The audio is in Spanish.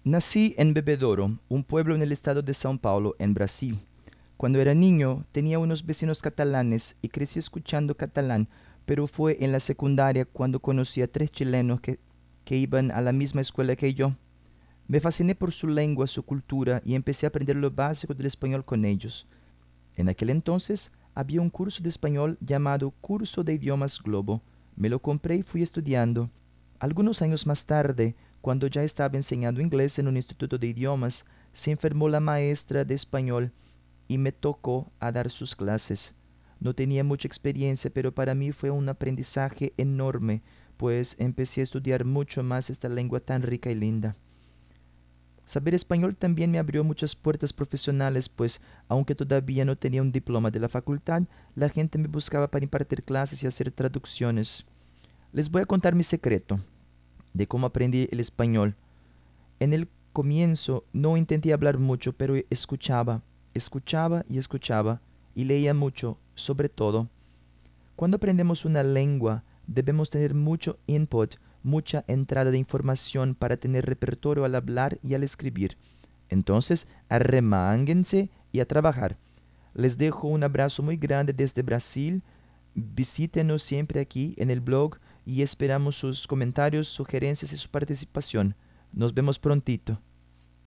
Nací en Bebedouro, un pueblo en el estado de São Paulo, en Brasil. Cuando era niño tenía unos vecinos catalanes y crecí escuchando catalán, pero fue en la secundaria cuando conocí a tres chilenos que iban a la misma escuela que yo. Me fasciné por su lengua, su cultura y empecé a aprender lo básico del español con ellos. En aquel entonces había un curso de español llamado Curso de Idiomas Globo. Me lo compré y fui estudiando. Algunos años más tarde, cuando ya estaba enseñando inglés en un instituto de idiomas, se enfermó la maestra de español y me tocó a dar sus clases. No tenía mucha experiencia, pero para mí fue un aprendizaje enorme, pues empecé a estudiar mucho más esta lengua tan rica y linda. Saber español también me abrió muchas puertas profesionales, pues aunque todavía no tenía un diploma de la facultad, la gente me buscaba para impartir clases y hacer traducciones. Les voy a contar mi secreto de cómo aprendí el español. En el comienzo no intenté hablar mucho, pero escuchaba y escuchaba, y leía mucho, sobre todo. Cuando aprendemos una lengua, debemos tener mucho input, mucha entrada de información para tener repertorio al hablar y al escribir. Entonces, arremánguense y a trabajar. Les dejo un abrazo muy grande desde Brasil. Visítenos siempre aquí en el blog y esperamos sus comentarios, sugerencias y su participación. Nos vemos prontito.